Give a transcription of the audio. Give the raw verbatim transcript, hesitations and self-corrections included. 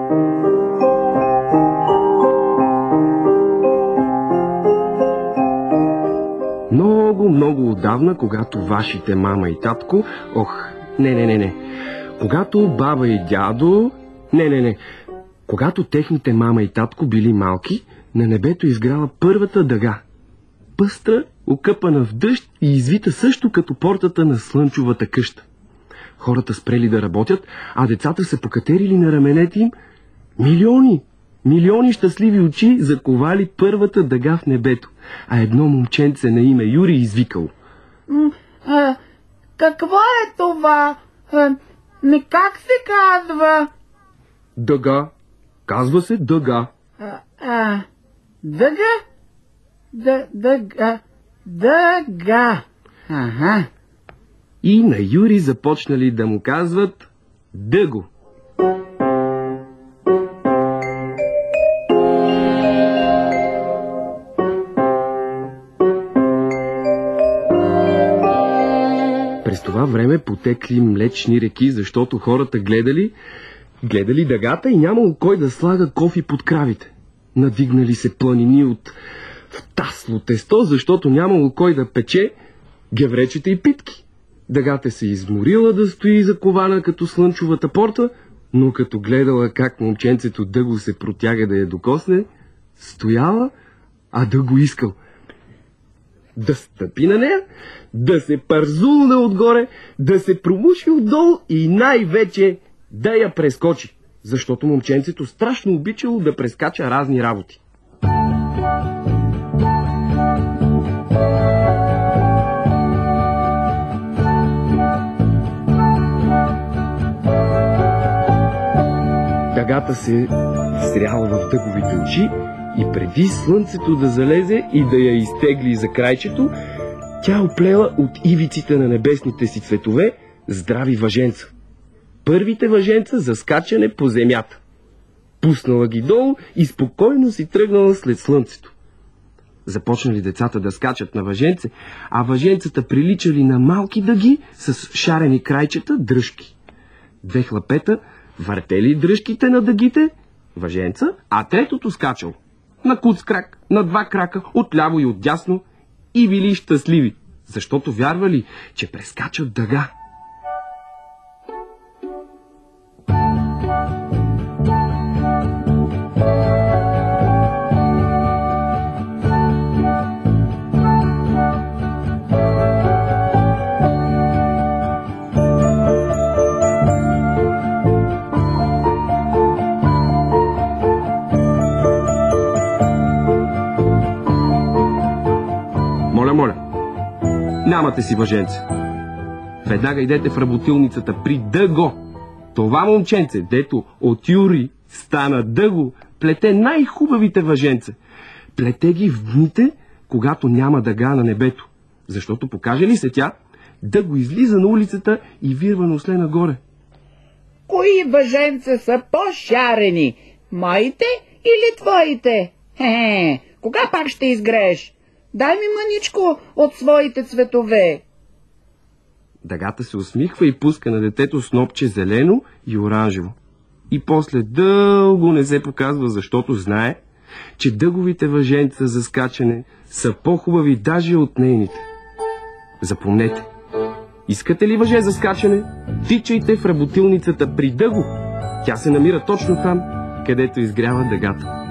Много, много отдавна, когато вашите мама и татко... Ох, не, не, не, не. Когато баба и дядо... Не, не, не. Когато техните мама и татко били малки, на небето изграла първата дъга. Пъстра, окъпана в дъжд и извита също като портата на слънчовата къща. Хората спрели да работят, а децата се покатерили на раменете им. Милиони, милиони щастливи очи заковали първата дъга в небето, а едно момченце на име Юри извикало: а, какво е това? А, не как се казва? Дъга. Казва се дъга. А, а дъга? Д, дъга. Дъга. Ага. И на Юри започнали да му казват Дъго. През това време потекли млечни реки, защото хората гледали, гледали дъгата и нямало кой да слага кофи под кравите. Надигнали се планини от втасло тесто, защото нямало кой да пече гевречета и питки. Дъгата се изморила да стои закована като слънчовата порта, но като гледала как момченцето Дъго се протяга да я докосне, стояла, а Дъго искал да стъпи на нея, да се парзулне отгоре, да се промуши отдолу и най-вече да я прескочи, защото момченцето страшно обичало да прескача разни работи. Дъгата се встряла в Дъговите очи и преди слънцето да залезе и да я изтегли за крайчето, тя оплела от ивиците на небесните си цветове здрави въженца. Първите въженца за скачане по земята. Пуснала ги долу и спокойно си тръгнала след слънцето. Започнали децата да скачат на въженце, а въженцата приличали на малки дъги с шарени крайчета дръжки. Две хлапета въртели дръжките на дъгите, въженца, а третото скачал. На куц крак, на два крака, отляво и отдясно, и били щастливи, защото вярвали, че прескачат дъга. Моля, моля, нямате си въженце. Веднага идете в работилницата при Дъго. Това момченце, дето от Юри стана Дъго, плете най-хубавите въженце. Плете ги в дните, когато няма дъга на небето. Защото покаже ли се тя, Дъго излиза на улицата и вирва носле нагоре. Кои въженца са по-шарени? Моите или твоите? Хе-хе, кога пак ще изгрееш? Дай ми мъничко от своите цветове. Дъгата се усмихва и пуска на детето снопче зелено и оранжево. И после дълго не се показва, защото знае, че Дъговите въженца за скачане са по-хубави даже от нейните. Запомнете, искате ли въже за скачане? Тичайте в работилницата при Дъго. Тя се намира точно там, където изгрява дъгата.